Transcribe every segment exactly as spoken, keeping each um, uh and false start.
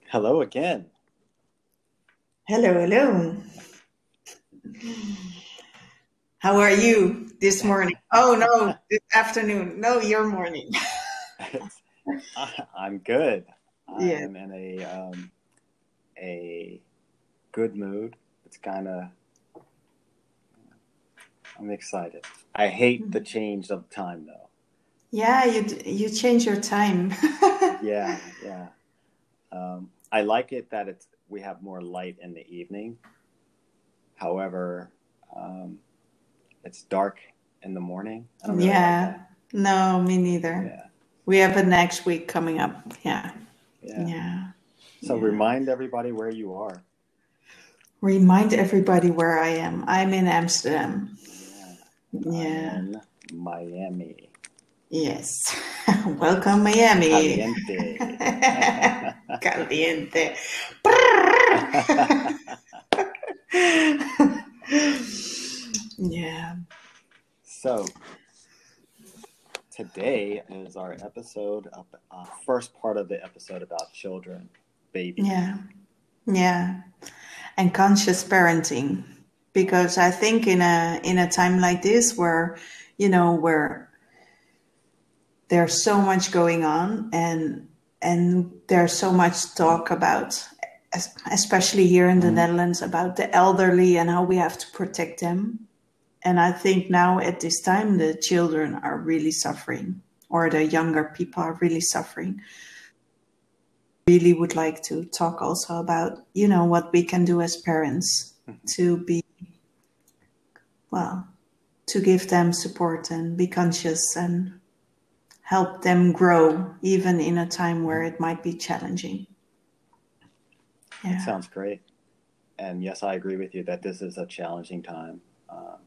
Hello again. Hello, hello. How are you this morning? Oh, no, this afternoon. No, your morning. It's, I, I'm good. I Yeah. am in a um, a good mood. It's kind of I'm excited. I hate the change of time though. Yeah, you d- you change your time. Yeah, yeah. Um, I like it that it's we have more light in the evening. However, um, it's dark in the morning. I don't really like Yeah. that. No, me neither. Yeah, We have a next week coming up. Yeah. yeah. Yeah. So Yeah. remind everybody where you are. Remind everybody where I am. I'm in Amsterdam. Yeah, and I'm Yeah. in Miami. Yes. It's Welcome, Miami. caliente. Caliente. Yeah. So today is our episode, of, uh, first part of the episode about children, babies. Yeah. Yeah. And conscious parenting. Because I think in a in a time like this where, you know, where there's so much going on and and there's so much talk about es- especially here in the Netherlands about the elderly and how we have to protect them. And I think now at this time the children are really suffering or the younger people are really suffering. Really would like to talk also about, you know, what we can do as parents to be, well, to give them support and be conscious and help them grow even in a time where it might be challenging. That Yeah. sounds great. And yes, I agree with you that this is a challenging time. Um,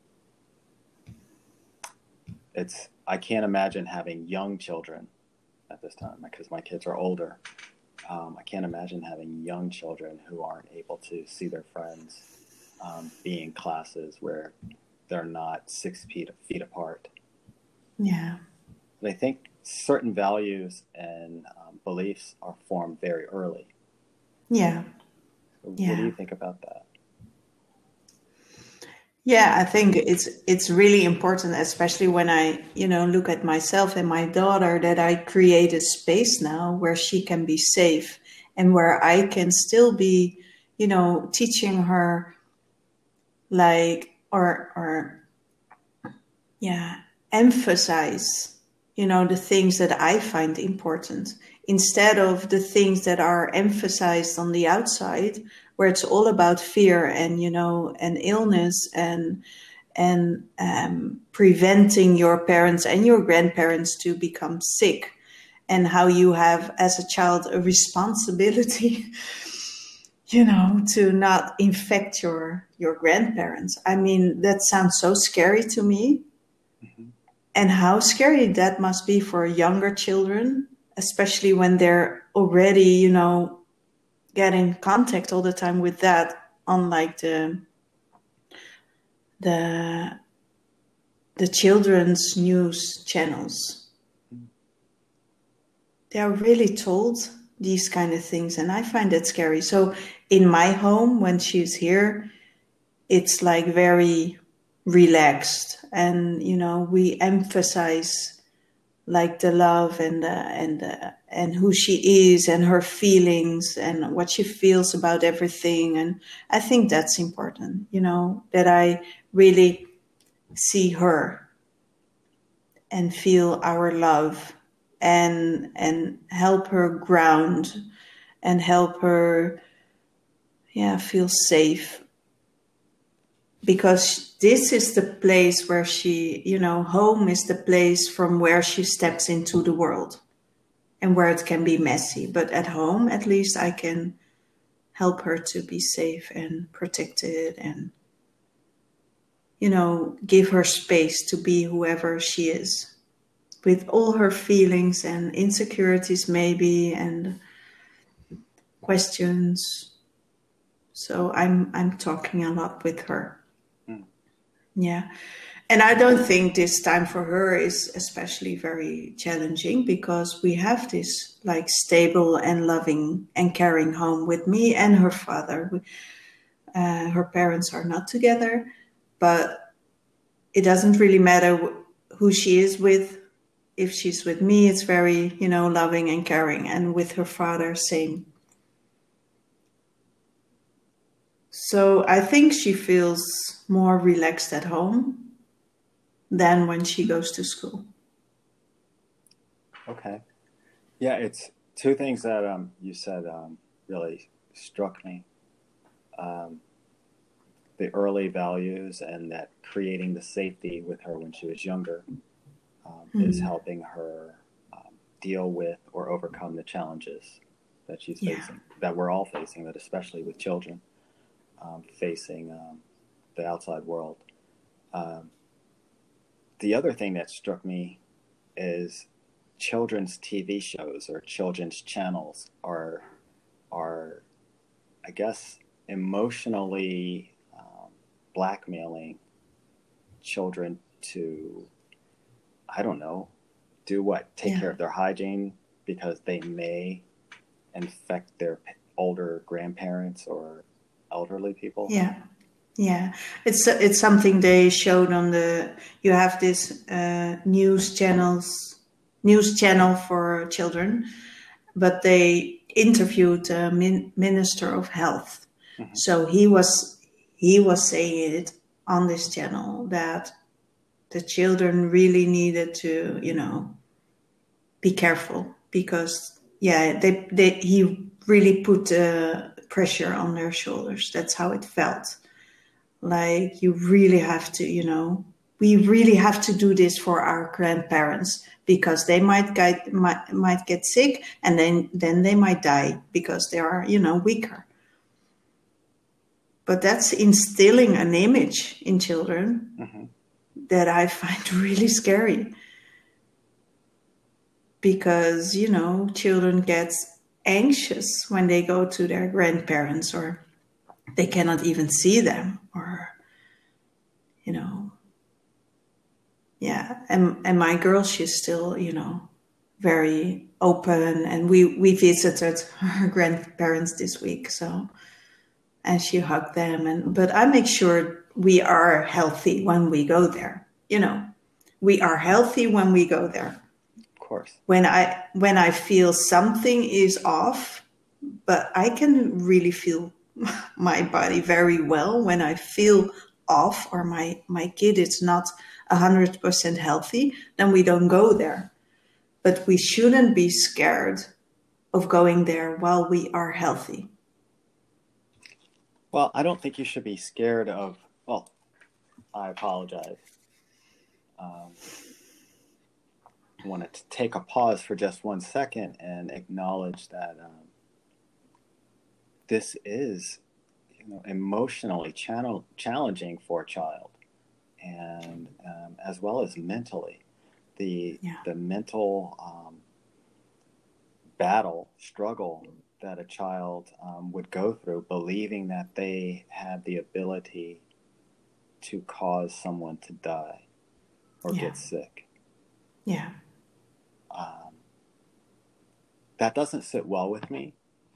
it's I can't imagine having young children at this time because my kids are older. Um, I can't imagine having young children who aren't able to see their friends, um, be in classes where they're not six feet feet apart. Yeah. But I think certain values and um, beliefs are formed very early. Yeah. So what do Yeah. you think about that? Yeah, I think it's it's really important, especially when I, you know, look at myself and my daughter, that I create a space now where she can be safe and where I can still be, you know, teaching her like or or yeah, emphasize, you know, the things that I find important instead of the things that are emphasized on the outside, where it's all about fear and, you know, and illness and and um, preventing your parents and your grandparents to become sick, and how you have as a child a responsibility you know to not infect your your grandparents. I mean, that sounds so scary to me, Mm-hmm. and how scary that must be for younger children, especially when they're already, you know getting contact all the time with that, unlike the the the children's news channels. They are really told these kind of things, and I find that scary. So in my home, when she's here, it's like very relaxed, and you know we emphasize like the love and the, and the, and who she is and her feelings and what she feels about everything. And I think that's important, you know that I really see her and feel our love, and and help her ground and help her, yeah, feel safe, because this is the place where she, you know home is the place from where she steps into the world, and where it can be messy, but at home at least I can help her to be safe and protected, and you know give her space to be whoever she is, with all her feelings and insecurities maybe, and questions. So I'm I'm talking a lot with her. Mm. Yeah. And I don't think this time for her is especially very challenging because we have this like stable and loving and caring home with me and her father. Uh, her parents are not together, but it doesn't really matter wh- who she is with. If she's with me, it's very, you know, loving and caring. And with her father, same. So I think she feels more relaxed at home than when she goes to school. Okay. Yeah, it's two things that um, you said um, really struck me. Um, the early values and that creating the safety with her when she was younger um, is Mm. helping her um, deal with or overcome the challenges that she's Yeah. facing, that we're all facing, but especially with children um, facing um, the outside world. Um, the other thing that struck me is children's T V shows or children's channels are are I guess emotionally um, blackmailing children to, I don't know, do what? Take Yeah. care of their hygiene because they may infect their older grandparents or elderly people. Yeah. Yeah. It's it's something they showed on the. You have this uh, news channels news channel for children, but they interviewed a min- minister of health. Mm-hmm. So he was he was saying it on this channel that the children really needed to, you know, be careful because yeah, they they he really put uh, pressure on their shoulders. That's how it felt. Like you really have to, you know, we really have to do this for our grandparents because they might get might, might get sick and then then they might die because they are, you know, weaker. But that's instilling an image in children Mm-hmm. that I find really scary because, you know, children get anxious when they go to their grandparents or they cannot even see them or, you know, yeah. And, and my girl, she's still, you know, very open and we, we visited her grandparents this week. So, and she hugged them and, but I make sure we are healthy when we go there, you know, we are healthy when we go there. Of course. When I when I feel something is off, but I can really feel my body very well when I feel off or my my kid is not a hundred percent healthy, then we don't go there. But we shouldn't be scared of going there while we are healthy. Well, I don't think you should be scared of. Well, I apologize. Um, I want to take a pause for just one second and acknowledge that um, this is, you know, emotionally channel- challenging for a child, and um, as well as mentally, the Yeah. the mental um, battle struggle that a child um, would go through, believing that they have the ability to cause someone to die or Yeah. get sick. Yeah. Um, that doesn't sit well with me.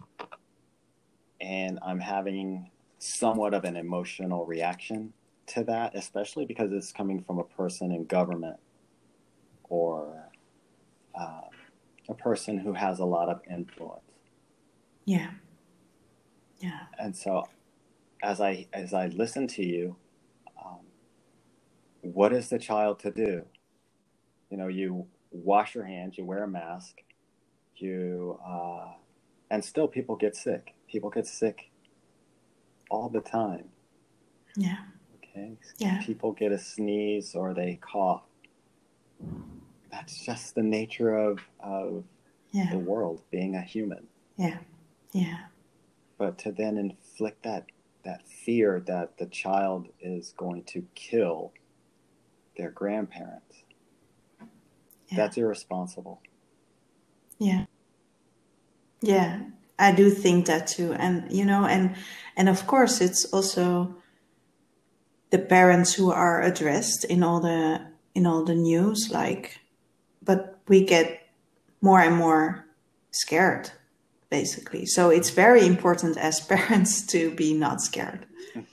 And I'm having somewhat of an emotional reaction to that, especially because it's coming from a person in government or uh, a person who has a lot of influence. Yeah. Yeah. And so as I as I listen to you, um, what is the child to do? You know, you wash your hands, you wear a mask, you uh, and still people get sick. People get sick all the time. Yeah. Okay, Yeah. people get a sneeze or they cough. That's just the nature of of Yeah. the world, being a human. Yeah. Yeah. But to then inflict that that fear that the child is going to kill their grandparents, Yeah. that's irresponsible. Yeah. Yeah. I do think that too. And you know, and and of course it's also the parents who are addressed in all the in all the news, like, but we get more and more scared, basically. So it's very important as parents to be not scared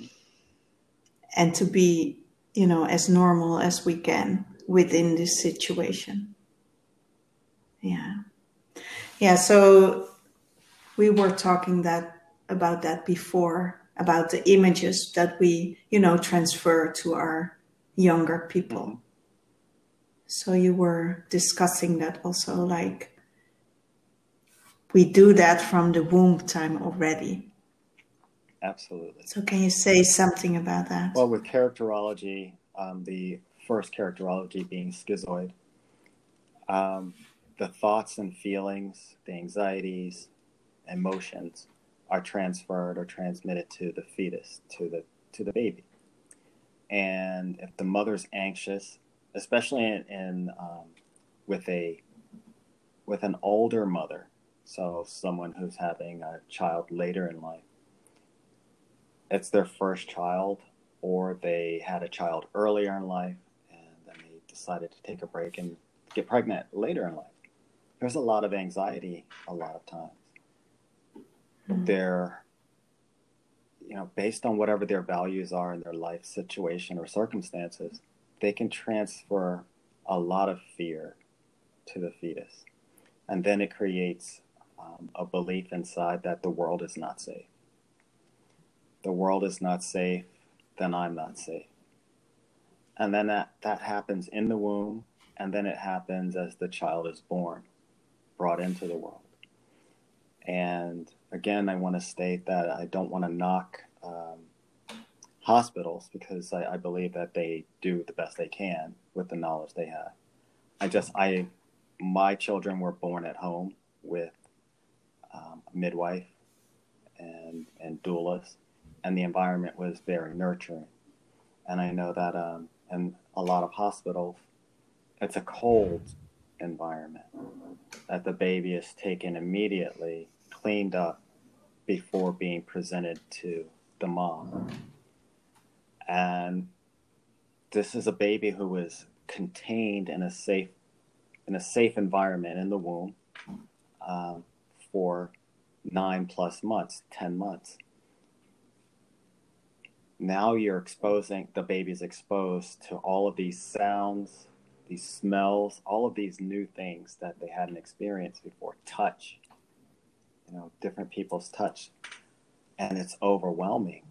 and to be, you know, as normal as we can within this situation. Yeah. Yeah. So we were talking that about that before, about the images that we, you know, transfer to our younger people. Mm-hmm. So you were discussing that also, like we do that from the womb time already. Absolutely. So can you say something about that? Well, with characterology, um, the first characterology being schizoid, um, the thoughts and feelings, the anxieties, emotions are transferred or transmitted to the fetus, to the to the baby. And if the mother's anxious, especially in, in um, with a with an older mother, so someone who's having a child later in life, it's their first child, or they had a child earlier in life and then they decided to take a break and get pregnant later in life. There's a lot of anxiety a lot of times. Mm-hmm. They're, you know, based on whatever their values are in their life situation or circumstances, they can transfer a lot of fear to the fetus. And then it creates um, a belief inside that the world is not safe. The world is not safe, then I'm not safe. And then that, that happens in the womb, and then it happens as the child is born, brought into the world. And again, I want to state that I don't want to knock um, hospitals, because I, I believe that they do the best they can with the knowledge they have. I just, I, my children were born at home with um, a midwife and, and doulas, and the environment was very nurturing. And I know that um, in a lot of hospitals, it's a cold environment, that the baby is taken immediately, cleaned up before being presented to the mom. And this is a baby who was contained in a safe, in a safe environment in the womb um, for nine plus months, ten months. Now you're exposing, the baby's exposed to all of these sounds, these smells, all of these new things that they hadn't experienced before. Touch, you know, different people's touch. And it's overwhelming.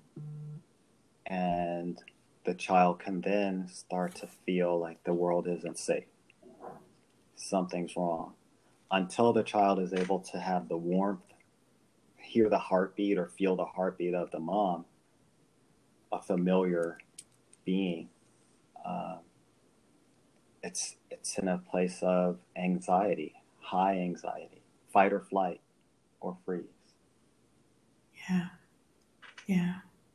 And the child can then start to feel like the world isn't safe. Something's wrong. Until the child is able to have the warmth, hear the heartbeat or feel the heartbeat of the mom, a familiar being, uh, it's it's in a place of anxiety, high anxiety, fight or flight, or freeze. Yeah, yeah,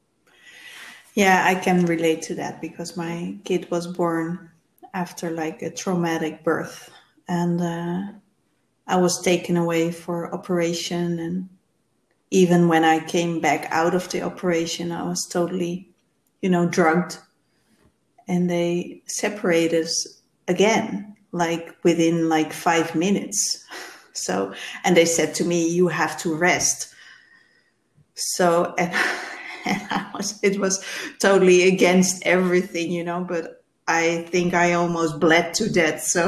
yeah. I can relate to that because my kid was born after like a traumatic birth, and uh, I was taken away for operation, and even when I came back out of the operation, I was totally, you know, drugged. And they separated us again, like within like five minutes. So, and they said to me, you have to rest. So, and, and I was, it was totally against everything, you know, but I think I almost bled to death. So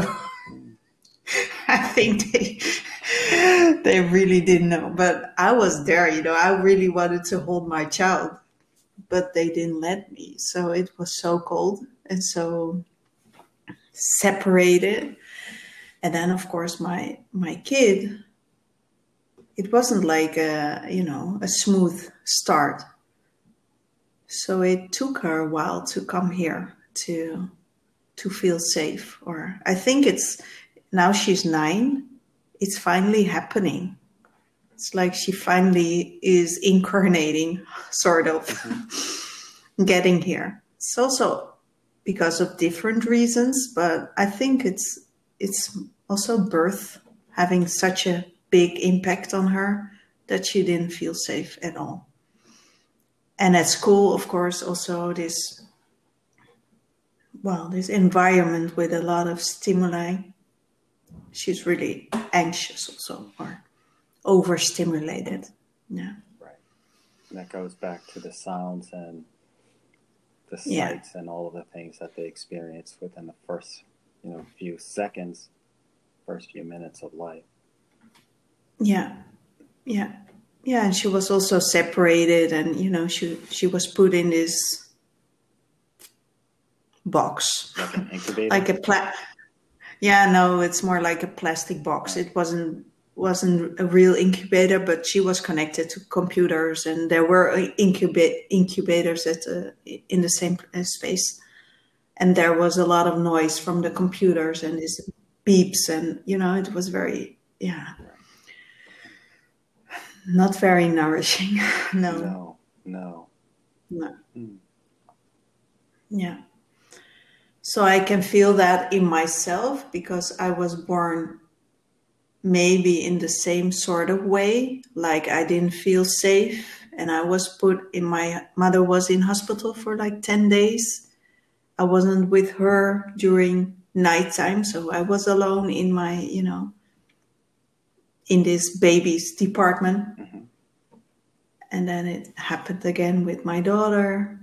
I think they, they really didn't know, but I was there, you know, I really wanted to hold my child, but they didn't let me. So it was so cold and so separated. And then of course my, my kid, it wasn't like a, you know, a smooth start. So it took her a while to come here to, to feel safe. Or I think it's, now she's nine, it's finally happening. It's like she finally is incarnating, sort of, mm-hmm. getting here. It's also because of different reasons, but I think it's it's also birth having such a big impact on her that she didn't feel safe at all. And at school, of course, also this well, this environment with a lot of stimuli. She's really anxious also, or overstimulated. Yeah. Right. And that goes back to the sounds and the Yeah. sights and all of the things that they experience within the first, you know, few seconds, first few minutes of life. Yeah. Yeah. Yeah. And she was also separated, and, you know, she, she was put in this box. Like an incubator? Like a pla- yeah, no, it's more like a plastic box. It wasn't wasn't a real incubator, but she was connected to computers, and there were incuba- incubators at uh, in the same space, and there was a lot of noise from the computers and these beeps, and, you know, it was very, yeah, not very nourishing. no. No, no. No. Mm. Yeah. So I can feel that in myself, because I was born maybe in the same sort of way. Like, I didn't feel safe, and I was put in, my mother was in hospital for like ten days. I wasn't with her during nighttime, so I was alone in my, you know, in this baby's department. Mm-hmm. And then it happened again with my daughter.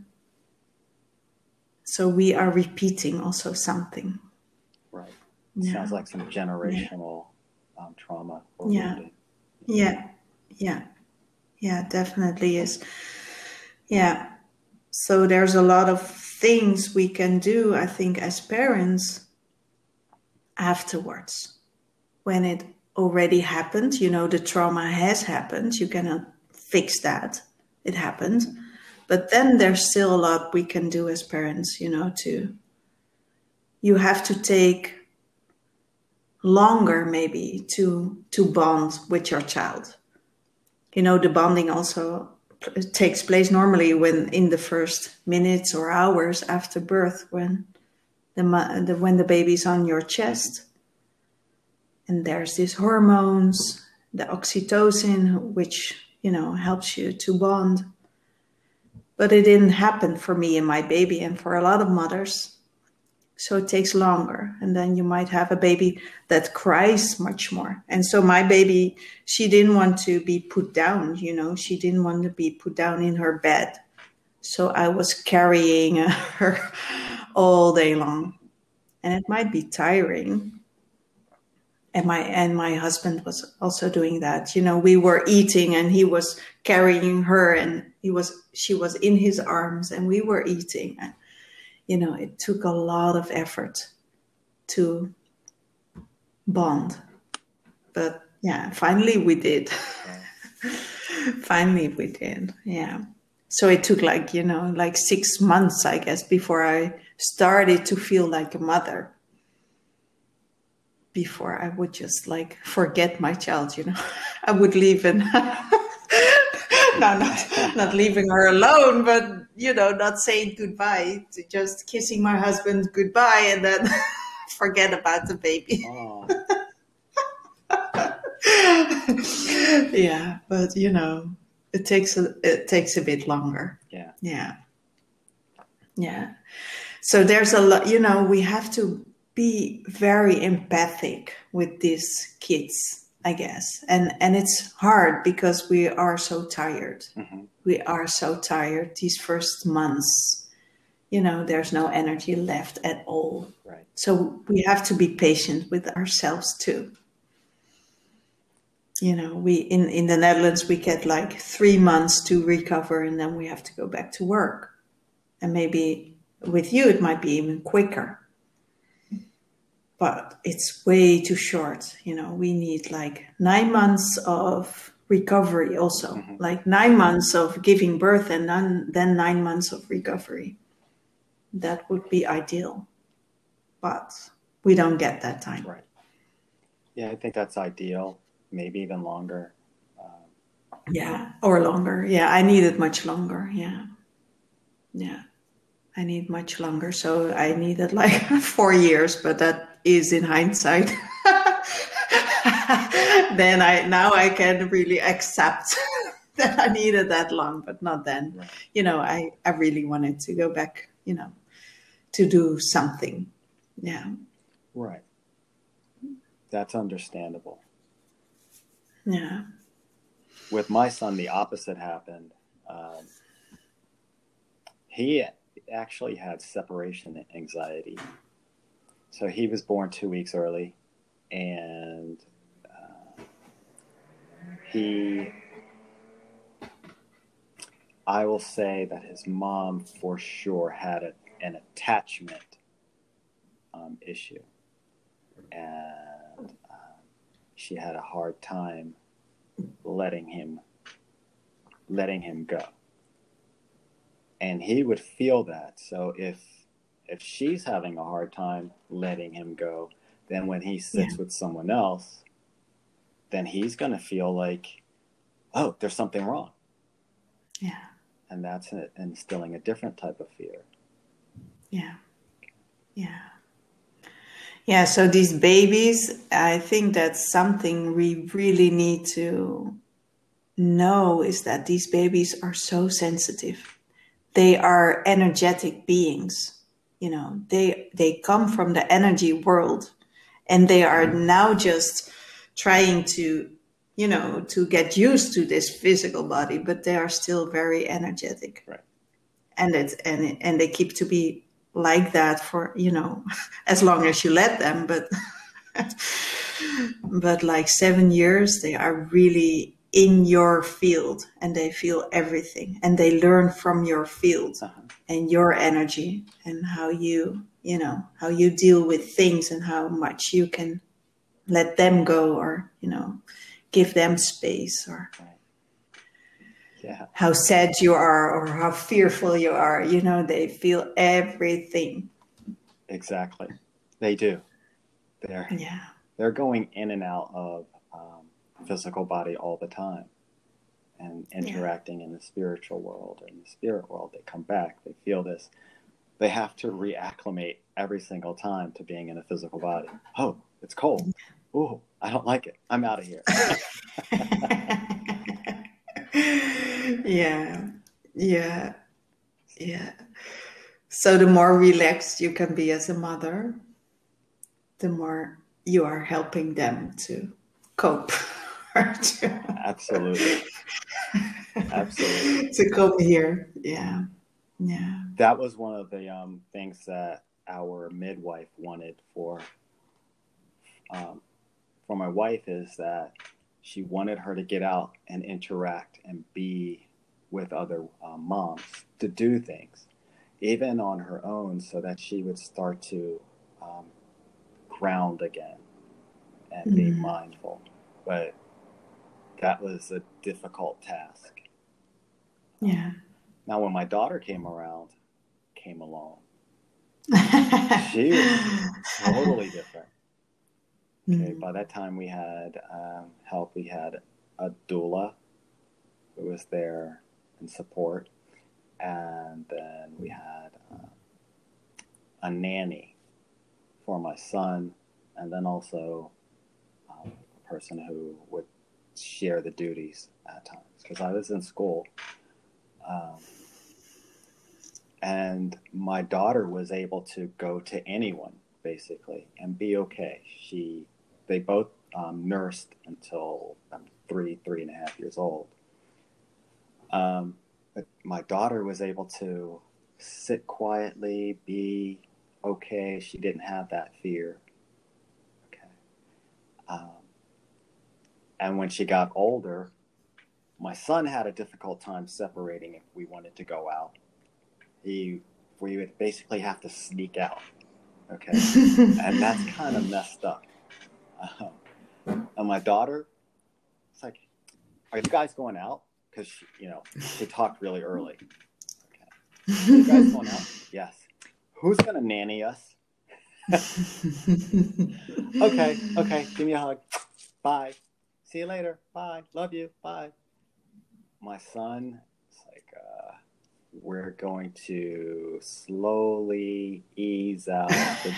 So we are repeating also something. Right. Yeah. Sounds like some generational yeah. um, trauma or yeah. wounding. Yeah. Yeah. Yeah, definitely is. Yeah. So there's a lot of things we can do, I think, as parents afterwards. When it already happened, you know, the trauma has happened. You cannot fix that. It happened. But then there's still a lot we can do as parents, you know, to, you have to take longer maybe to, to bond with your child. You know, the bonding also takes place normally when in the first minutes or hours after birth, when the, the when the baby's on your chest. And there's these hormones, the oxytocin, which, you know, helps you to bond. But it didn't happen for me and my baby, and for a lot of mothers. So it takes longer. And then you might have a baby that cries much more. And so my baby, she didn't want to be put down, you know, she didn't want to be put down in her bed. So I was carrying her all day long. And it might be tiring. And my and my husband was also doing that. You know, we were eating and he was carrying her, and he was she was in his arms, and we were eating. And, you know, it took a lot of effort to bond. But yeah, finally we did. Finally we did. Yeah. So it took like, you know, like six months, I guess, before I started to feel like a mother. Before I would just like forget my child, you know, I would leave and no, not, not leaving her alone, but, you know, not saying goodbye, to just kissing my husband goodbye and then forget about the baby. Oh. Yeah, but, you know, it takes a, it takes a bit longer. Yeah. Yeah. Yeah. So there's a lot, you know, we have to be very empathic with these kids, I guess. And and it's hard because we are so tired. Mm-hmm. We are so tired these first months. You know, there's no energy left at all. Right. So we have to be patient with ourselves too. You know, we in, in the Netherlands, we get like three months to recover, and then we have to go back to work. And maybe with you, it might be even quicker. But it's way too short. You know, we need like nine months of recovery also, mm-hmm. like nine months of giving birth and then, then nine months of recovery. That would be ideal. But we don't get that time. Right. Yeah, I think that's ideal. Maybe even longer. Um, yeah, or longer. Yeah, I needed much longer. Yeah. Yeah. I need much longer. So I needed like four years, but that is in hindsight. Then I, now I can really accept that I needed that long, but not then. Right. You know, I, I really wanted to go back, you know, to do something. Yeah. Right. That's understandable. Yeah. With my son, the opposite happened. Um, he actually had separation anxiety. So he was born two weeks early, and uh, he, I will say that his mom for sure had a, an attachment um, issue, and um, she had a hard time letting him letting him go, and he would feel that. So if if she's having a hard time letting him go, then when he sits Yeah. with someone else, then he's going to feel like, oh, there's something wrong. Yeah. And that's instilling a different type of fear. Yeah. Yeah. Yeah. So these babies, I think that's something we really need to know, is that these babies are so sensitive. They are energetic beings. You know, they they come from the energy world, and they are now just trying to, you know, to get used to this physical body, but they are still very energetic. Right. And it's and and they keep to be like that for, you know, as long as you let them, but but like seven years they are really in your field, and they feel everything, and they learn from your field. Uh-huh. And your energy, and how you, you know, how you deal with things, and how much you can let them go, or, you know, give them space, or right. Yeah. how sad you are, or how fearful you are. You know, they feel everything. Exactly. They do. They're, yeah. They're going in and out of um, physical body all the time, and interacting yeah. in the spiritual world. In the spirit world, they come back. They feel this. They have to reacclimate every single time to being in a physical body. Oh, it's cold. Oh, I don't like it. I'm out of here. yeah. Yeah. Yeah. So the more relaxed you can be as a mother, the more you are helping them to cope. Absolutely. Absolutely. To come here. Yeah. Yeah. That was one of the um, things that our midwife wanted for um, for my wife, is that she wanted her to get out and interact and be with other um, moms, to do things, even on her own, so that she would start to um, ground again and mm-hmm. be mindful. But that was a difficult task. Yeah. Now, when my daughter came around, came along, she was totally different. Okay, mm-hmm. By that time we had um, help. We had a doula who was there in support, and then we had uh, a nanny for my son, and then also um, a person who would share the duties at times, because I was in school. Um, and my daughter was able to go to anyone, basically, and be okay. She, they both um, nursed until um, three, three and a half years old. Um, but my daughter was able to sit quietly, be okay. She didn't have that fear. Okay. Um, and when she got older, my son had a difficult time separating if we wanted to go out. He, we would basically have to sneak out, okay? And that's kind of messed up. Um, and my daughter, it's like, are you guys going out? Because, you know, she talked really early. Okay. Are you guys going out? Yes. Who's going to nanny us? okay, okay, give me a hug. Bye. See you later. Bye. Love you. Bye. My son, it's like, uh, we're going to slowly ease out the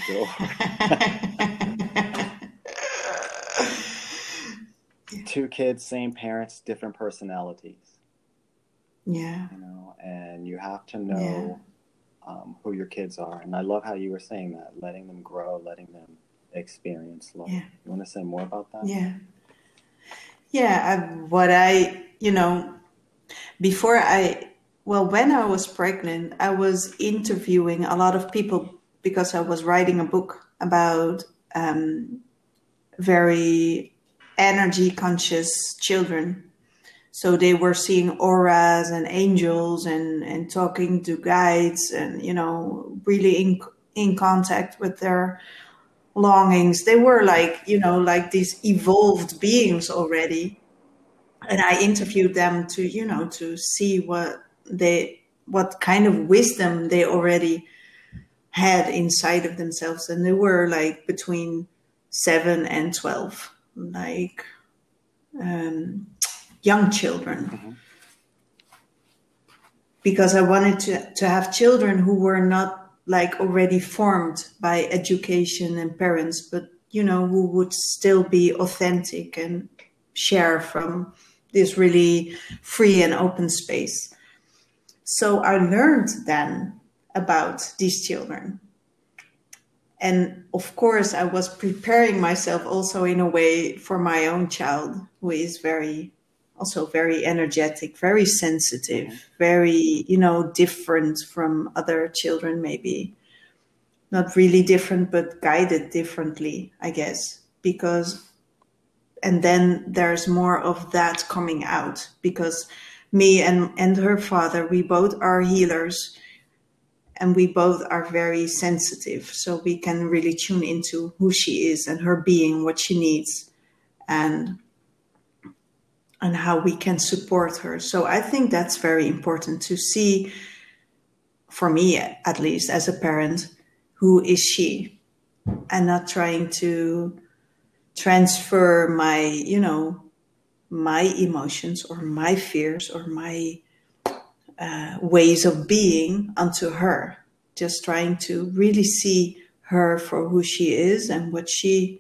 door. Two kids, same parents, different personalities. Yeah. You know, and you have to know um, who your kids are. And I love how you were saying that, letting them grow, letting them experience love. Yeah. You want to say more about that? Yeah. Yeah. I, what I, you know, before I, well, when I was pregnant, I was interviewing a lot of people because I was writing a book about um, very energy conscious children. So they were seeing auras and angels and, and talking to guides and, you know, really in, in contact with their longings. They were like, you know, like these evolved beings already. And I interviewed them to, you know, to see what they, what kind of wisdom they already had inside of themselves. And they were like between seven and twelve, like um, young children. Mm-hmm. Because I wanted to, to have children who were not like already formed by education and parents, but, you know, who would still be authentic and share from this really free and open space. So I learned then about these children. And of course, I was preparing myself also in a way for my own child, who is very, also very energetic, very sensitive, very, you know, different from other children, maybe. Not really different, but guided differently, I guess, because, and then there's more of that coming out, because me and, and her father, we both are healers. And we both are very sensitive, so we can really tune into who she is and her being, what she needs, and and how we can support her. So I think that's very important to see, for me at least as a parent, who is she, and not trying to transfer my, you know, my emotions or my fears or my Uh, ways of being onto her, just trying to really see her for who she is and what she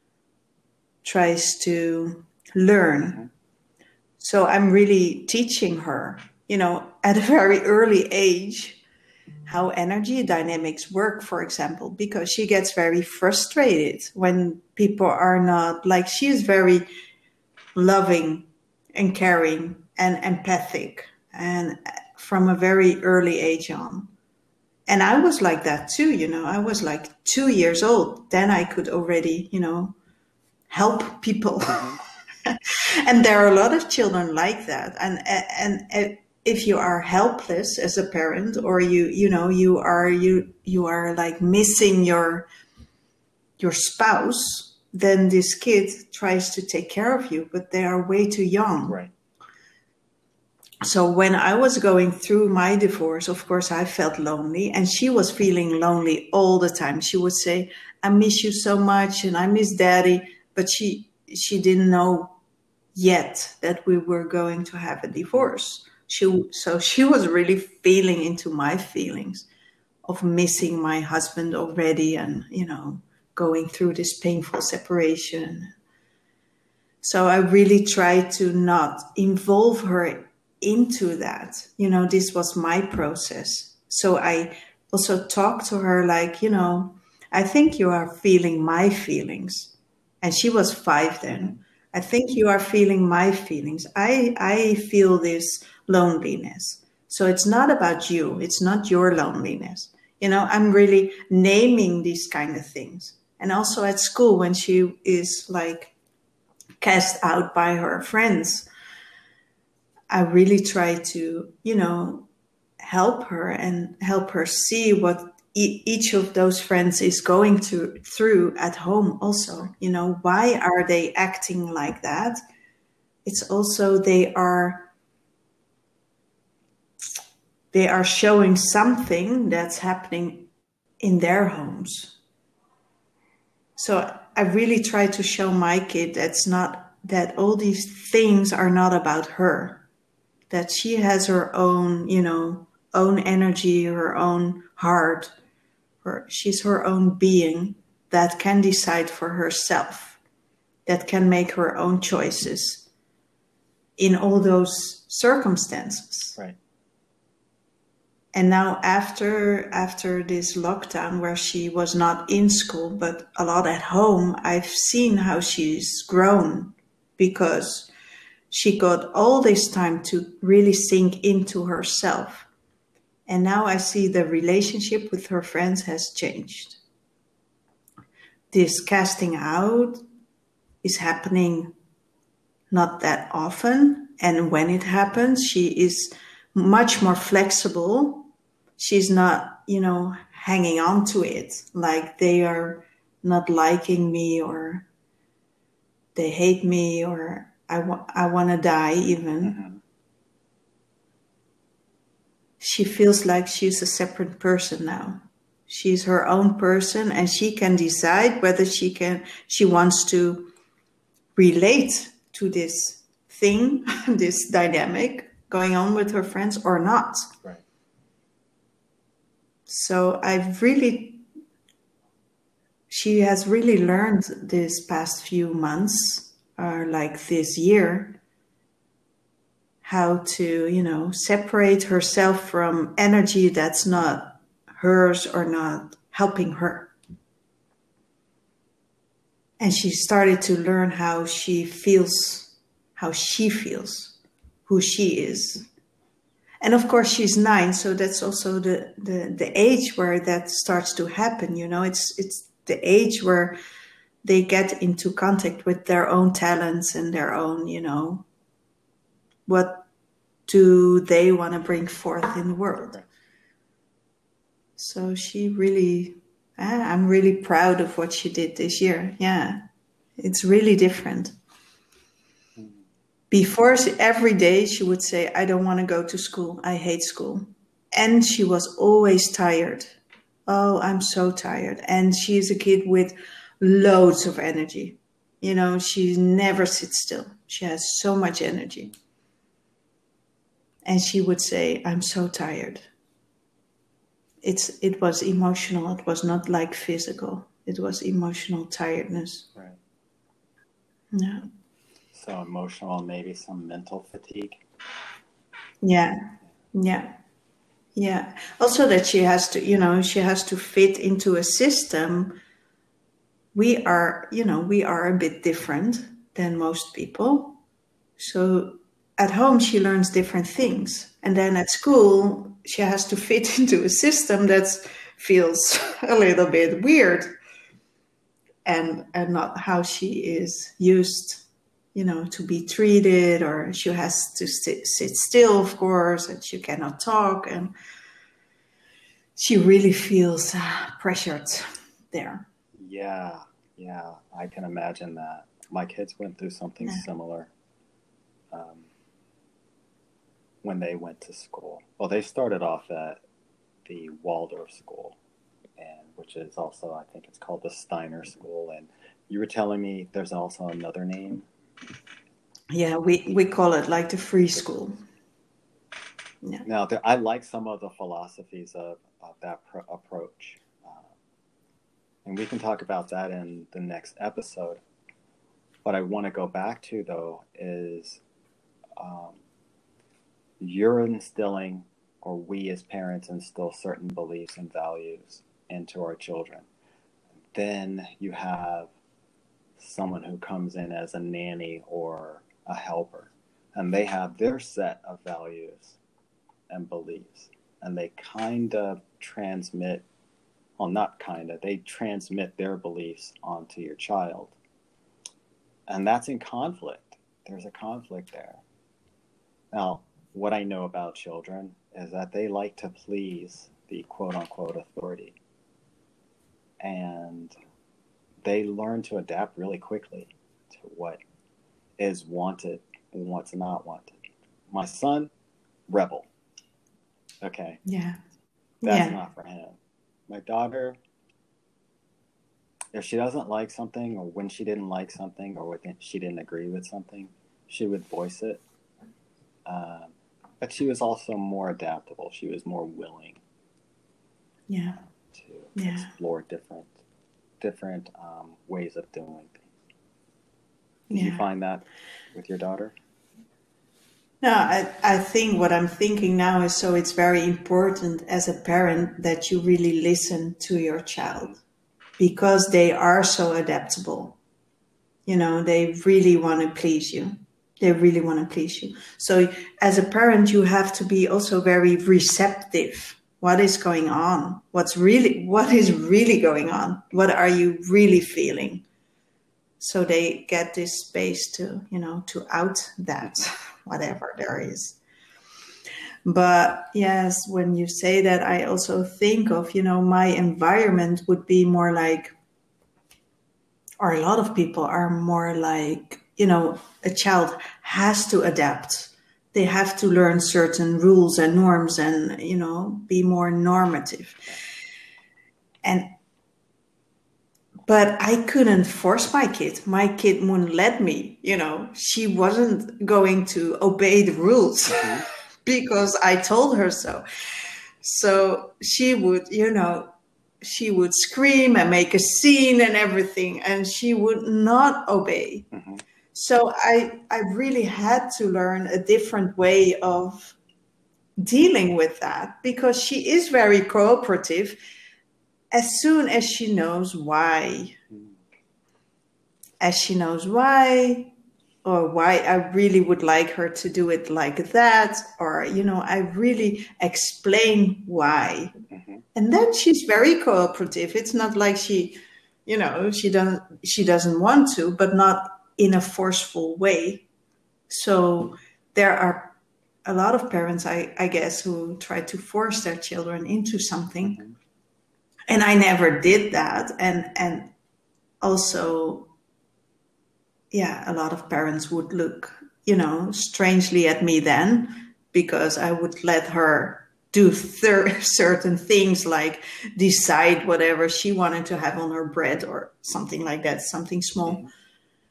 tries to learn. Mm-hmm. So I'm really teaching her, you know, at a very early age, how energy dynamics work, for example, because she gets very frustrated when people are not, like, she is very loving and caring and empathic, and from a very early age on. And I was like that too, you know, I was like two years old. Then I could already, you know, help people. Mm-hmm. And there are a lot of children like that. And, and, and if you are helpless as a parent, or you, you know, you are, you, you are like missing your, your spouse, then this kid tries to take care of you, but they are way too young. Right. So when I was going through my divorce, of course, I felt lonely, and she was feeling lonely all the time. She would say, I miss you so much and I miss daddy. But she, she didn't know yet that we were going to have a divorce. She, so she was really feeling into my feelings of missing my husband already, and, you know, going through this painful separation. So I really tried to not involve her into that. You know, this was my process. So I also talked to her like, you know, I think you are feeling my feelings. And she was five then. I think you are feeling my feelings. I, I feel this loneliness. So it's not about you. It's not your loneliness. You know, I'm really naming these kind of things. And also at school, when she is like cast out by her friends, I really try to, you know, help her and help her see what e- each of those friends is going to, through at home also. You know, why are they acting like that? It's also they are, they are showing something that's happening in their homes. So I really try to show my kid that's not, that all these things are not about her. That she has her own, you know, own energy, her own heart, her, she's her own being that can decide for herself, that can make her own choices in all those circumstances. Right. And now after after this lockdown where she was not in school but a lot at home, I've seen how she's grown because she got all this time to really sink into herself. And now I see the relationship with her friends has changed. This casting out is happening not that often. And when it happens, she is much more flexible. She's not, you know, hanging on to it like they are not liking me or they hate me or I, wa- I want to die even. Mm-hmm. She feels like she's a separate person now. She's her own person and she can decide whether she can, she wants to relate to this thing, this dynamic going on with her friends or not. Right. So I've really, she has really learned this past few months or like this year how to, you know, separate herself from energy that's not hers or not helping her. And she started to learn how she feels, how she feels, who she is. And of course she's nine, so that's also the, the, the age where that starts to happen, you know, it's it's the age where they get into contact with their own talents and their own, you know, what do they want to bring forth in the world. So she really, I'm really proud of what she did this year. Yeah, it's really different. Before, every day she would say, I don't want to go to school. I hate school. And she was always tired. Oh, I'm so tired. And she's a kid with loads of energy. You know, she never sits still. She has so much energy. And she would say, I'm so tired. It's It was emotional. It was not like physical. It was emotional tiredness. Right. Yeah. So emotional, maybe some mental fatigue. Yeah. Yeah. Yeah. Also that she has to, you know, she has to fit into a system. We are, you know, we are a bit different than most people. So at home, she learns different things. And then at school, she has to fit into a system that feels a little bit weird and, and not how she is used, you know, to be treated, or she has to sit, sit still, of course, and she cannot talk. And she really feels uh, pressured there. Yeah, yeah, I can imagine that. My kids went through something Yeah. similar. Um, when they went to school. Well, they started off at the Waldorf school, and which is also, I think it's called the Steiner School. And you were telling me there's also another name. Yeah, we, we call it like the free school. Yeah. Now, there, I like some of the philosophies of, of that pro- approach. Uh, and we can talk about that in the next episode. What I want to go back to, though, is um, you're instilling, or we as parents instill certain beliefs and values into our children. Then you have someone who comes in as a nanny or a helper, and they have their set of values and beliefs, and they kind of transmit, well, not kind of, they transmit their beliefs onto your child. And that's in conflict. There's a conflict there. Now, what I know about children is that they like to please the quote-unquote authority. And they learn to adapt really quickly to what is wanted and what's not wanted. My son, rebel. Okay. Yeah. That's Yeah. not for him. My daughter, if she doesn't like something, or when she didn't like something, or when she didn't agree with something, she would voice it. Uh, but she was also more adaptable. She was more willing Yeah. to Yeah. explore different different um, ways of doing things. Did Yeah. you find that with your daughter? No, I, I think what I'm thinking now is, so it's very important as a parent that you really listen to your Mm-hmm. child because they are so adaptable. You know, they really want to please you. They really want to please you. So as a parent, you have to be also very receptive. What is going on? What's really, what is really going on? What are you really feeling? So they get this space to, you know, to out that, Mm-hmm. whatever there is. But yes, when you say that, I also think of, you know, my environment would be more like, or a lot of people are more like, you know, a child has to adapt. They have to learn certain rules and norms and, you know, be more normative. And, but I couldn't force my kid. My kid wouldn't let me, you know, she wasn't going to obey the rules Mm-hmm. because I told her so. So she would, you know, she would scream and make a scene and everything, and she would not obey. Mm-hmm. So I, I really had to learn a different way of dealing with that because she is very cooperative as soon as she knows why. As she knows why, or why I really would like her to do it like that, or, you know, I really explain why. Mm-hmm. And then she's very cooperative. It's not like she, you know, she doesn't she doesn't want to, but not in a forceful way. So there are a lot of parents, I, I guess, who try to force their children into something. Mm-hmm. And I never did that. And and also, yeah, a lot of parents would look, you know, strangely at me then because I would let her do thir- certain things like decide whatever she wanted to have on her bread or something like that, something small. Mm-hmm.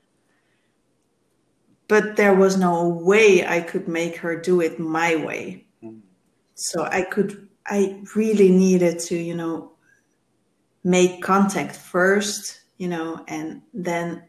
But there was no way I could make her do it my way. Mm-hmm. So I could, I really needed to, you know, make contact first, you know, and then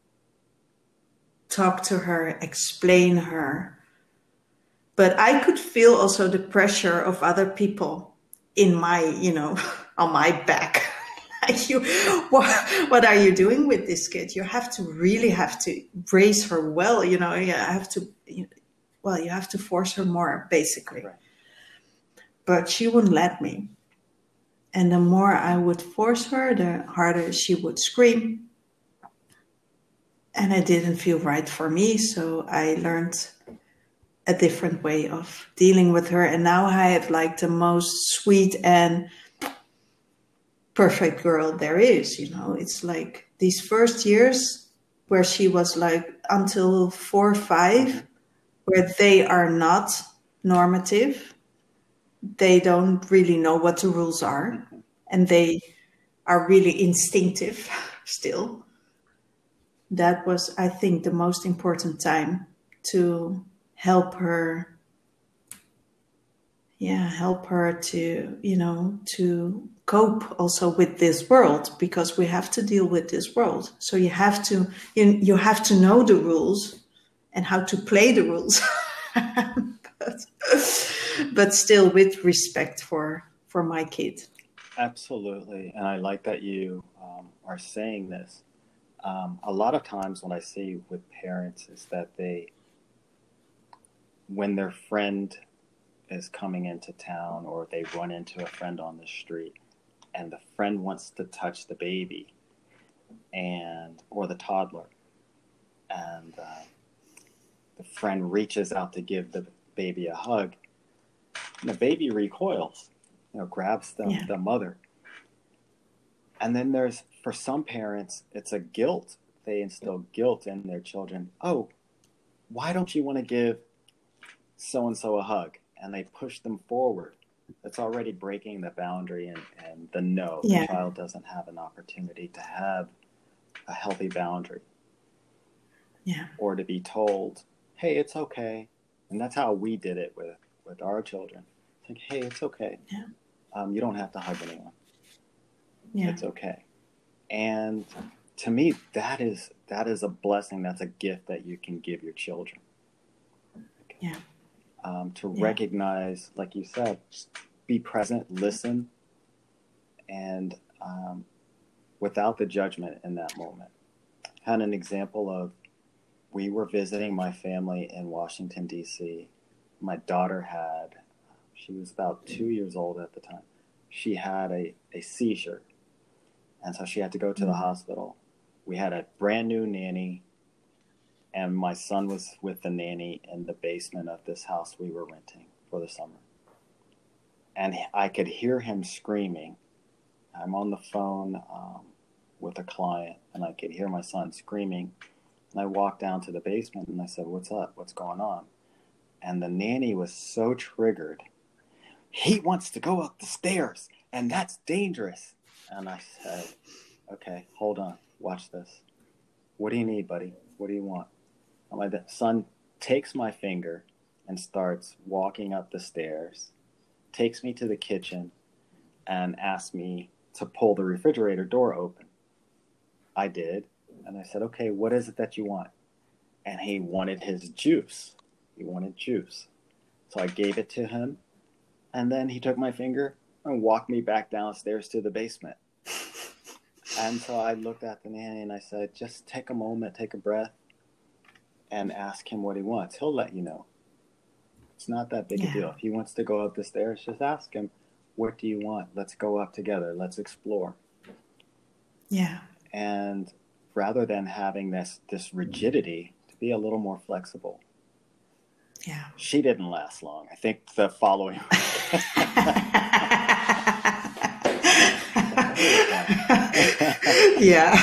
talk to her, explain her. But I could feel also the pressure of other people in my, you know, on my back. Like, you, what, what are you doing with this kid? You have to really have to raise her well, you know, you have to, you, well, you have to force her more, basically. Right. But she wouldn't let me. And the more I would force her, the harder she would scream. And it didn't feel right for me. So I learned a different way of dealing with her. And now I have like the most sweet and perfect girl there is, you know. It's like these first years where she was like until four or five, Mm-hmm. where they are not normative. They don't really know what the rules are. Mm-hmm. And they are really instinctive still. That was, I think, the most important time to help her, yeah, help her to, you know, to cope also with this world, because we have to deal with this world. So you have to, you, you have to know the rules and how to play the rules, but, but still with respect for, for my kid. Absolutely. And I like that you um, are saying this. Um, a lot of times what I see with parents is that they, when their friend is coming into town or they run into a friend on the street and the friend wants to touch the baby and or the toddler, and uh, the friend reaches out to give the baby a hug, and the baby recoils, you know, grabs the, Yeah. the mother. And then there's, for some parents, it's a guilt. They instill guilt in their children. Oh, why don't you want to give so-and-so a hug? And they push them forward. It's already breaking the boundary and, and the no. The Yeah. child doesn't have an opportunity to have a healthy boundary. Yeah. Or to be told, hey, it's okay. And that's how we did it with, with our children. It's like, hey, it's okay. Yeah. Um, you don't have to hug anyone. Yeah. It's okay. And to me, that is that is a blessing. That's a gift that you can give your children. Yeah. um, to Yeah. recognize, like you said, just be present, listen, and um, without the judgment in that moment. Had an example of, we were visiting my family in Washington, D C. My daughter had, she was about two years old at the time. She had a, a seizure. And so she had to go to the hospital. We had a brand new nanny, and my son was with the nanny in the basement of this house we were renting for the summer. And I could hear him screaming. I'm on the phone um, with a client, and I could hear my son screaming. And I walked down to the basement, and I said, "What's up? What's going on?" And the nanny was so triggered. "He wants to go up the stairs, and that's dangerous." And I said, "Okay, hold on. Watch this. What do you need, buddy? What do you want?" And my son takes my finger and starts walking up the stairs, takes me to the kitchen, and asks me to pull the refrigerator door open. I did. And I said, "Okay, what is it that you want?" And he wanted his juice. He wanted juice. So I gave it to him. And then he took my finger and walked me back downstairs to the basement. And so I looked at the nanny and I said, "Just take a moment, take a breath, and ask him what he wants. He'll let you know. It's not that big yeah. a deal. If he wants to go up the stairs, just ask him, what do you want? Let's go up together. Let's explore." Yeah. And rather than having this, this rigidity, to be a little more flexible. Yeah. She didn't last long. I think the following yeah.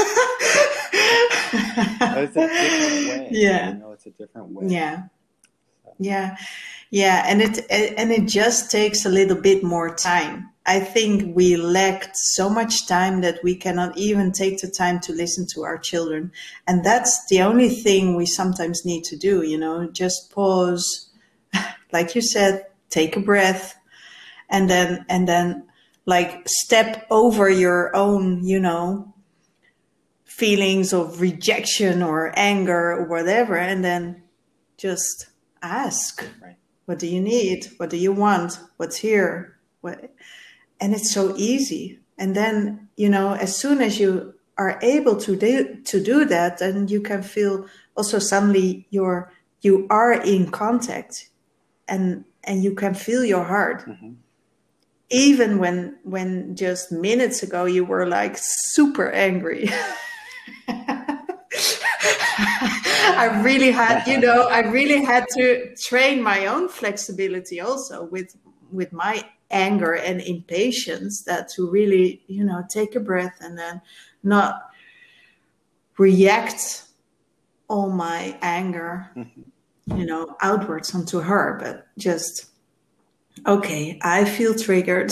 It's a different way. Yeah. You know, it's a different way. Yeah. Yeah. Yeah. And it, and it just takes a little bit more time. I think we lacked so much time that we cannot even take the time to listen to our children. And that's the only thing we sometimes need to do, you know, just pause, like you said, take a breath, and then, and then like step over your own, you know, feelings of rejection or anger or whatever. And then just ask, right. What do you need? What do you want? What's here? What? And it's so easy. And then, you know, as soon as you are able to do, to do that, then you can feel also suddenly you're, you are in contact, and, and you can feel your heart. Mm-hmm. Even when, when just minutes ago you were like super angry. I really had, you know, I really had to train my own flexibility also with, with my anger and impatience, that to really, you know, take a breath and then not react all my anger, mm-hmm. you know, outwards onto her, but just, okay, I feel triggered.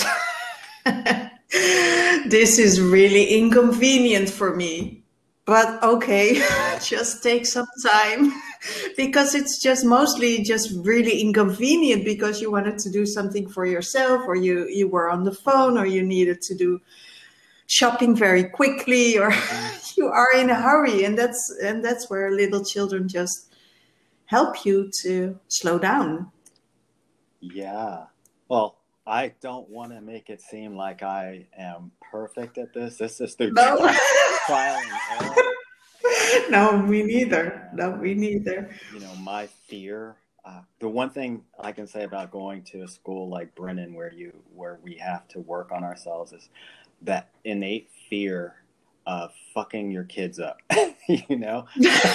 This is really inconvenient for me, but okay, just take some time. Because it's just mostly just really inconvenient because you wanted to do something for yourself, or you, you were on the phone, or you needed to do shopping very quickly, or you are in a hurry. And that's, and that's where little children just help you to slow down. Yeah. Well, I don't want to make it seem like I am perfect at this. This is through no. trial and error. No, me neither. No, me neither. You know, my fear. Uh, the one thing I can say about going to a school like Brennan, where you where we have to work on ourselves, is that innate fear of fucking your kids up. You know.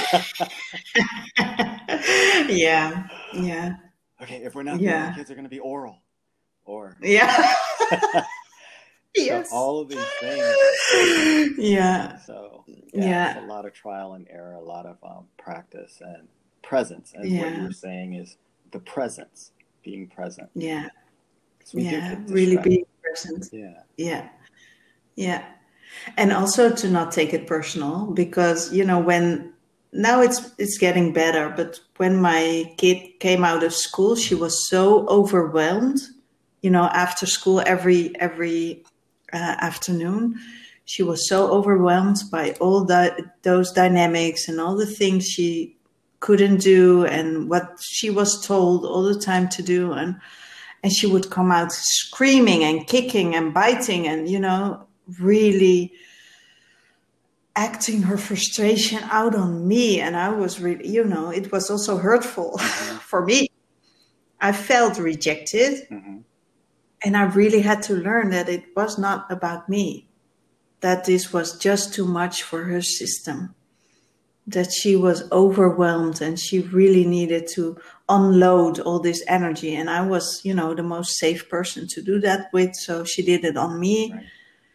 Yeah. Yeah. Okay, if we're not, yeah. the kids are going to be oral, or yeah. Yes. So all of these things. Yeah. So yeah, yeah. It's a lot of trial and error, a lot of um, practice and presence. And yeah. what you were saying is the presence, being present. Yeah. We yeah. Really being present. Yeah. Yeah. Yeah. And also to not take it personal, because, you know, when now it's, it's getting better, but when my kid came out of school, she was so overwhelmed, you know, after school, every, every, Uh, afternoon, she was so overwhelmed by all that, those dynamics and all the things she couldn't do and what she was told all the time to do. And, and she would come out screaming and kicking and biting and, you know, really acting her frustration out on me. And I was really, you know, it was also hurtful for me. I felt rejected. Mm-hmm. And I really had to learn that it was not about me, that this was just too much for her system, that she was overwhelmed and she really needed to unload all this energy. And I was, you know, the most safe person to do that with. So she did it on me. Right.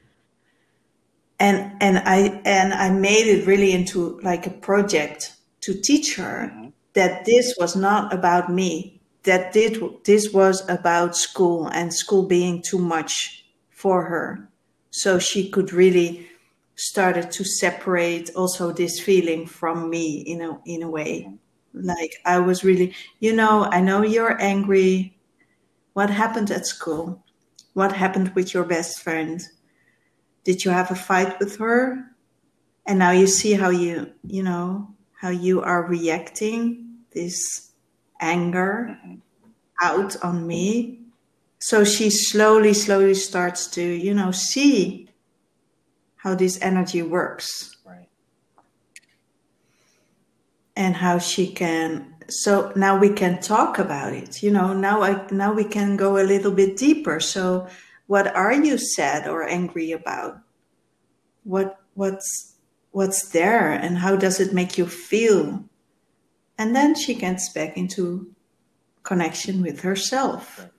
And, and I, and I made it really into like a project to teach her mm-hmm. that this was not about me, that did, this was about school and school being too much for her. So she could really started to separate also this feeling from me in a, in a way. Like I was really, you know, I know you're angry. What happened at school? What happened with your best friend? Did you have a fight with her? And now you see how you, you know, how you are reacting, this anger mm-hmm. out on me. So she slowly, slowly starts to, you know, see how this energy works. Right. And how she can, so now we can talk about it, you know, now I, now we can go a little bit deeper. So what are you sad or angry about? What, what's, what's there and how does it make you feel? And then she gets back into connection with herself. Right.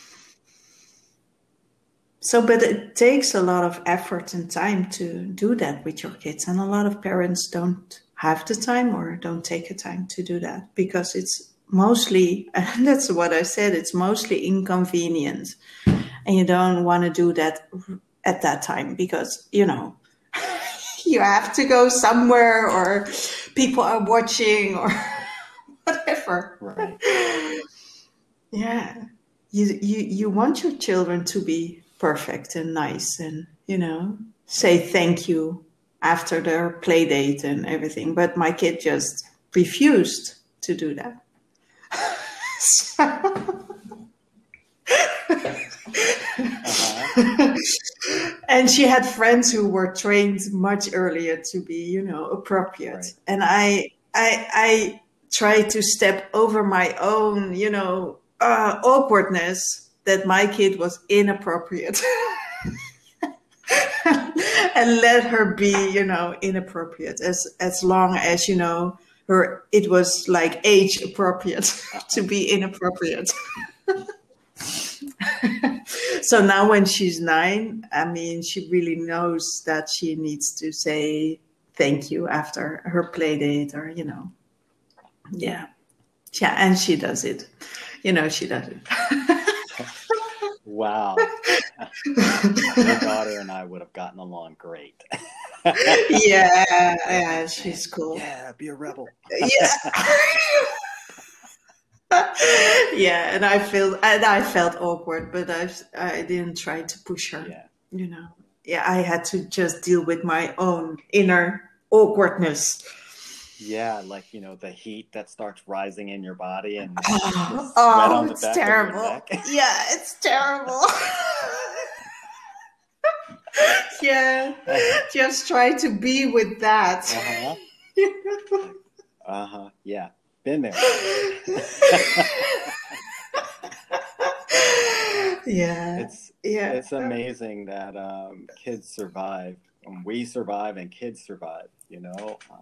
So, but it takes a lot of effort and time to do that with your kids. And a lot of parents don't have the time or don't take the time to do that because it's mostly, and that's what I said, it's mostly inconvenient. And you don't want to do that at that time because, you know, you have to go somewhere or people are watching or whatever. Right. Yeah. You, you, you want your children to be perfect and nice and, you know, say thank you after their play date and everything. But my kid just refused to do that. So, uh-huh. And she had friends who were trained much earlier to be, you know, appropriate. Right. And I, I, I tried to step over my own, you know, uh, awkwardness that my kid was inappropriate and let her be, you know, inappropriate as, as long as, you know, her, it was like age appropriate to be inappropriate. So now when she's nine, I mean, she really knows that she needs to say thank you after her play date or, you know, yeah. Yeah. And she does it, you know, she does it. Wow. My daughter and I would have gotten along great. Yeah, yeah, she's cool. Yeah, be a rebel. Yeah. Yeah, and I feel and I felt awkward, but I I didn't try to push her. Yeah. You know. Yeah, I had to just deal with my own inner awkwardness. Yeah, like, you know, the heat that starts rising in your body and oh, oh it's terrible. Yeah, it's terrible. Yeah, just try to be with that. Uh-huh. Uh-huh. Yeah, been there. Yeah, it's yeah, it's amazing that um, kids survive, and we survive, and kids survive. You know. Um,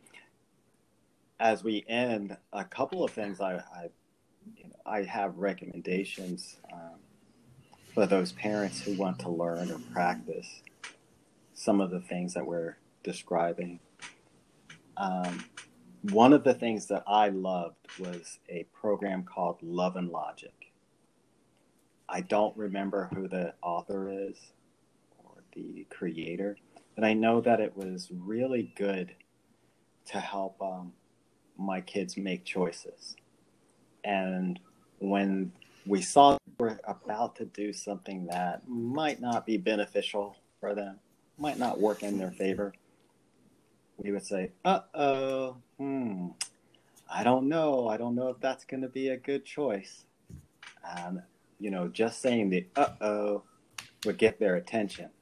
As we end, a couple of things I, I, you know, I have recommendations um, for those parents who want to learn or practice some of the things that we're describing. Um, one of the things that I loved was a program called Love and Logic. I don't remember who the author is or the creator, but I know that it was really good to help um, my kids make choices. And when we saw we're about to do something that might not be beneficial for them, might not work in their favor, we would say, uh-oh, hmm, I don't know. I don't know if that's going to be a good choice. Um, you know, just saying the uh-oh would get their attention.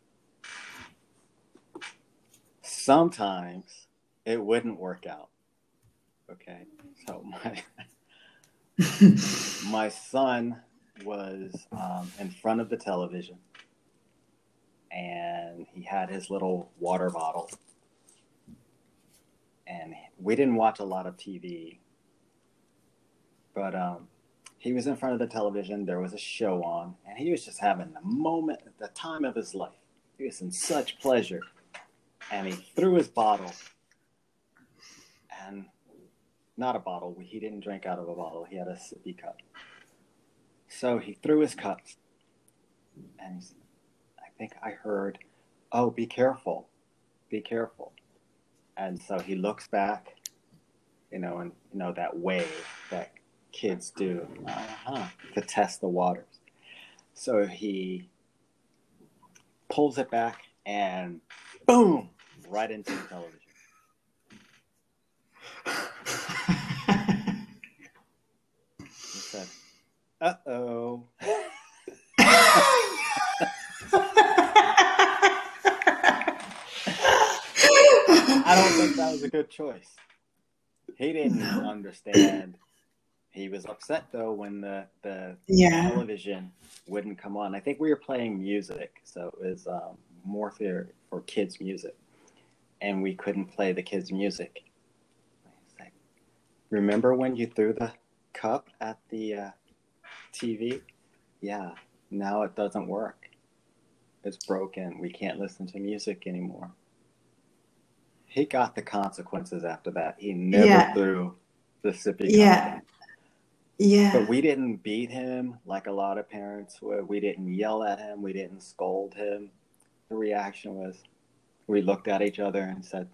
Sometimes it wouldn't work out. Okay. So my my son was um, in front of the television, and he had his little water bottle. And we didn't watch a lot of T V, but um, he was in front of the television. There was a show on, and he was just having the moment, the time of his life. He was in such pleasure. And he threw his bottle, and not a bottle. He didn't drink out of a bottle. He had a sippy cup. So he threw his cup, and he's, I think I heard, "Oh, be careful, be careful." And so he looks back, you know, and you know that wave that kids do uh-huh, to test the waters. So he pulls it back, and boom, right into the television. He said, "Uh-oh." I don't think that was a good choice. He didn't No. understand. He was upset, though, when the, the Yeah. television wouldn't come on. I think we were playing music, so it was um, more for, for kids' music. And we couldn't play the kids' music. He's like, "Remember when you threw the cup at the uh, T V? Yeah, now it doesn't work. It's broken. We can't listen to music anymore." He got the consequences after that. He never Yeah. threw the sippy cup Yeah. again. Yeah. But we didn't beat him like a lot of parents would. We didn't yell at him. We didn't scold him. The reaction was, we looked at each other and said,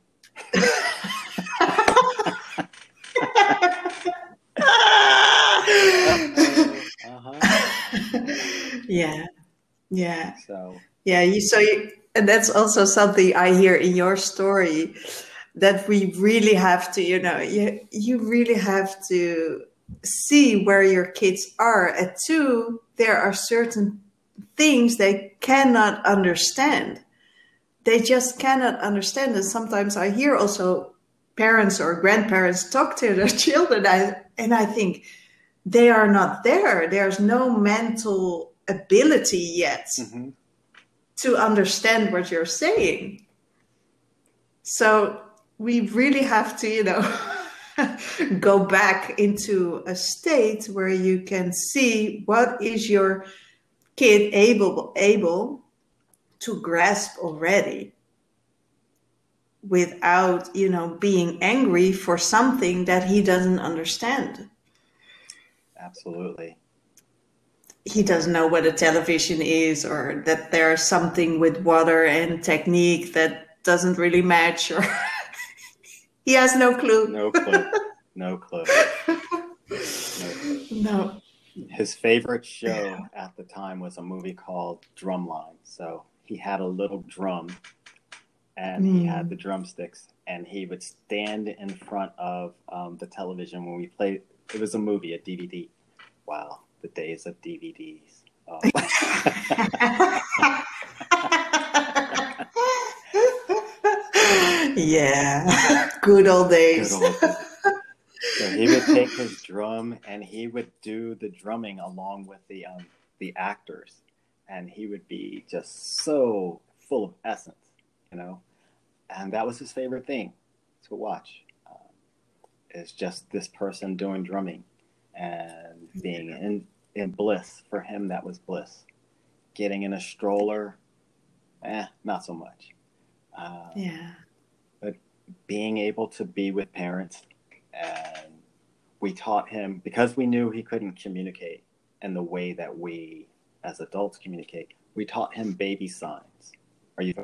uh-huh. Yeah. Yeah. So, Yeah. You, so you, and that's also something I hear in your story, that we really have to, you know, you, you really have to see where your kids are. And two, there are certain things they cannot understand. They just cannot understand. And sometimes I hear also parents or grandparents talk to their children, I, and I think they are not there. There's no mental ability yet mm-hmm. to understand what you're saying. So we really have to, you know, go back into a state where you can see what is your kid able able to grasp already, without, you know, being angry for something that he doesn't understand. Absolutely. He doesn't know what a television is, or that there's something with water and technique that doesn't really match, or he has no clue. No clue. No clue. No clue. No. His favorite show at the time was a movie called Drumline. So he had a little drum, and mm. he had the drumsticks, and he would stand in front of um, the television when we played. It was a movie, a D V D. Wow, the days of D V Ds. Oh. Yeah, good old days. Good old days. So he would take his drum, and he would do the drumming along with the um, the actors, and he would be just so full of essence, you know. And that was his favorite thing to watch. Um, is just this person doing drumming and being in in bliss. For him, that was bliss. Getting in a stroller, eh, not so much. Um, yeah. But being able to be with parents. And we taught him, because we knew he couldn't communicate in the way that we as adults communicate, we taught him baby signs. Are you?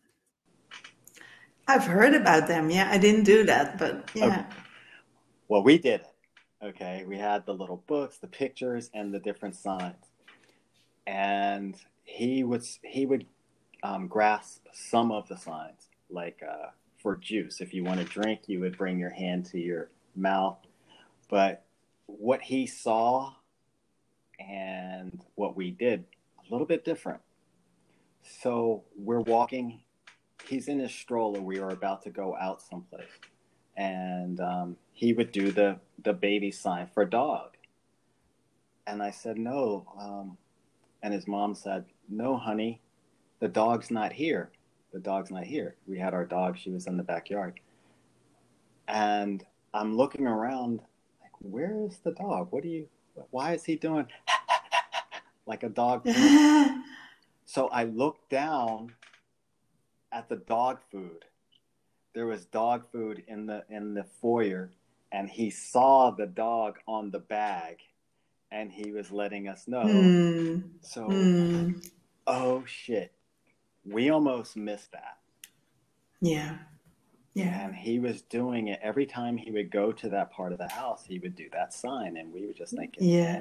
I've heard about them. Yeah, I didn't do that, but yeah. Okay. Well, we did it. Okay. We had the little books, the pictures, and the different signs. And he would, he would um, grasp some of the signs, like uh, for juice. If you want to drink, you would bring your hand to your mouth. But what he saw and what we did, a little bit different. So we're walking, he's in his stroller. We are about to go out someplace. And um, he would do the, the baby sign for dog. And I said, no. Um, and his mom said, no, honey, the dog's not here. The dog's not here. We had our dog. She was in the backyard. And I'm looking around, like, where is the dog? What do you, why is he doing like a dog? So I looked down at the dog food. There was dog food in the in the foyer, and he saw the dog on the bag, and he was letting us know. Mm. So, Mm. oh shit, we almost missed that. Yeah. Yeah. And he was doing it every time he would go to that part of the house. He would do that sign, and we were just thinking, yeah,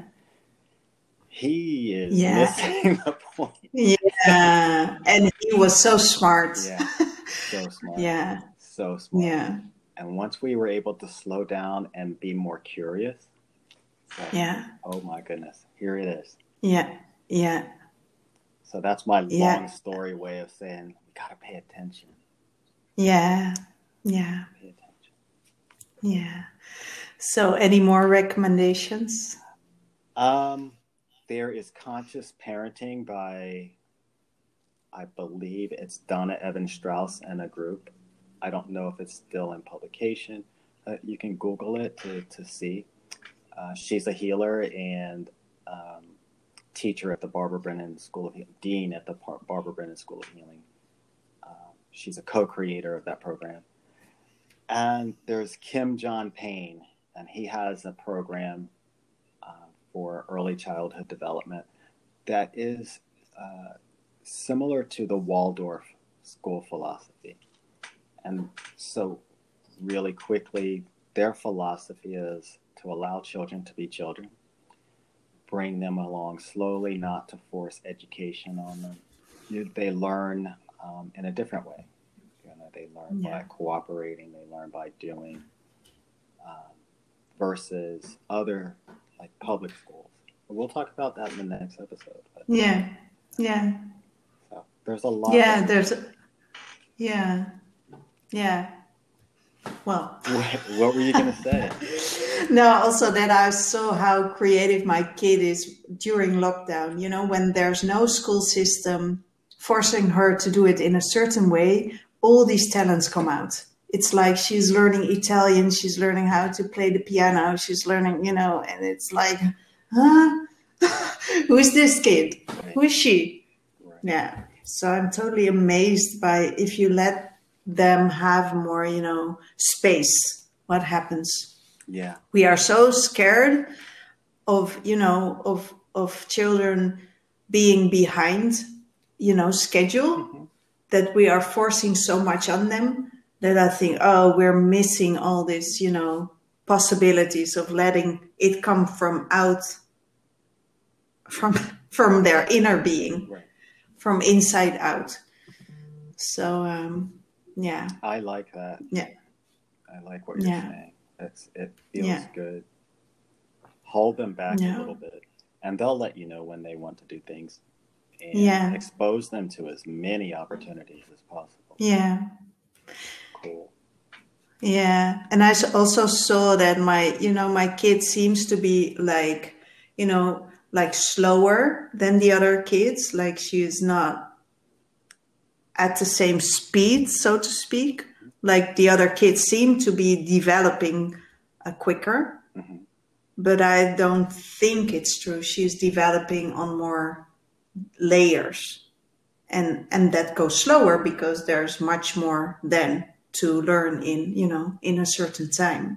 he is yeah. missing the point. Yeah, and he was so smart. Yeah, so smart. Yeah, so smart. Yeah. And once we were able to slow down and be more curious, like, yeah, oh my goodness, here it is. Yeah, yeah. So that's my Yeah. long story way of saying we gotta pay attention. Yeah, yeah, Pay attention. yeah. So, any more recommendations? Um, there is Conscious Parenting by, I believe it's Donna Evans Strauss and a group. I don't know if it's still in publication. Uh, you can Google it to, to see. Uh, she's a healer and um, teacher at the Barbara Brennan School of Healing, dean at the Par- Barbara Brennan School of Healing. Um, she's a co-creator of that program. And there's Kim John Payne, and he has a program uh, for early childhood development that is uh, similar to the Waldorf school philosophy. And so really quickly, their philosophy is to allow children to be children, bring them along slowly, not to force education on them. You, they learn um, in a different way. You know, they learn Yeah. by cooperating, they learn by doing, um, versus other like public schools. We'll talk about that in the next episode. But, Yeah, yeah, so there's a lot. yeah. of, There's, yeah, yeah. Well, what, what were you going to say? no, also that I saw how creative my kid is during lockdown. You know, when there's no school system forcing her to do it in a certain way, all these talents come out. It's like she's learning Italian, she's learning how to play the piano, she's learning, you know, and it's like, huh? Who is this kid? Right. Who is she? Right. Yeah. So I'm totally amazed by if you let them have more, you know, space, what happens. Yeah. We are so scared of, you know, of of children being behind, you know, schedule, Mm-hmm. that we are forcing so much on them that I think, oh, we're missing all this, you know, possibilities of letting it come from out, from from their inner being, Right. from inside out. So, um, yeah, I like that. yeah, I like what you're Yeah. saying. It's, it feels Yeah. good. Hold them back Yeah. a little bit, and they'll let you know when they want to do things, and Yeah. expose them to as many opportunities as possible. yeah. Cool. Yeah, and I s- also saw that my, you know, my kid seems to be like, you know, like slower than the other kids. Like she is not at the same speed, so to speak. Like the other kids seem to be developing uh, quicker, hmm but I don't think it's true. She's developing on more layers, and and that goes slower because there's much more then to learn in, you know, in a certain time.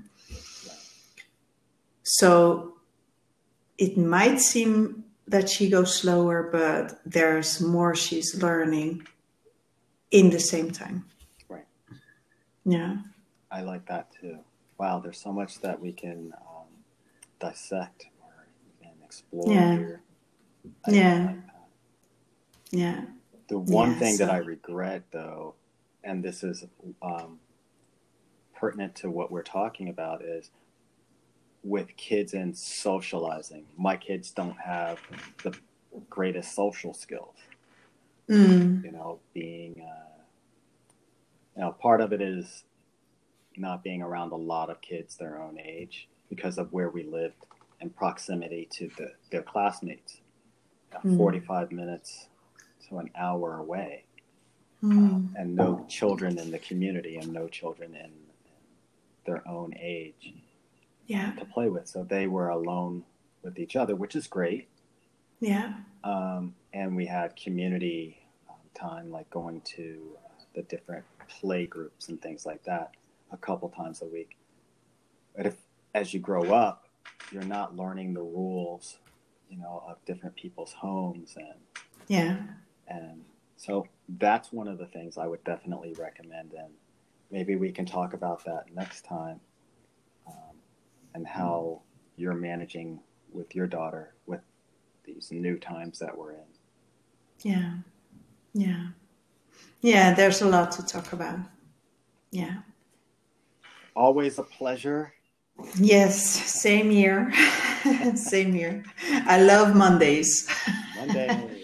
So it might seem that she goes slower, but there's more she's learning in the same time. Right. Yeah. I like that too. Wow, there's so much that we can um, dissect or even explore Yeah. here. I Yeah. like that. Yeah. The one Yeah, thing that so- I regret, though, and this is um, pertinent to what we're talking about, is with kids and socializing. My kids don't have the greatest social skills. Mm. You know, being, uh, you know, part of it is not being around a lot of kids their own age because of where we lived in proximity to the, their classmates, uh, Mm. forty-five minutes to an hour away, Mm. um, and no children in the community and no children in, in their own age Yeah. to play with. So they were alone with each other, which is great. Yeah. Um, and we had community um, time, like going to the different play groups and things like that a couple times a week. But if, as you grow up, you're not learning the rules, you know, of different people's homes. And, Yeah. and so that's one of the things I would definitely recommend. And maybe we can talk about that next time, um, and how you're managing with your daughter with these new times that we're in. Yeah. Yeah. Yeah. There's a lot to talk about. Yeah. Always a pleasure. Yes. Same here. Same here. I love Mondays. Monday.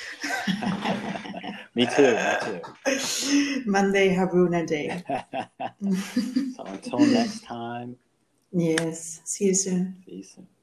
Me too. Me too. Monday Haruna Day. So until next time. Yes. See you soon. See you soon.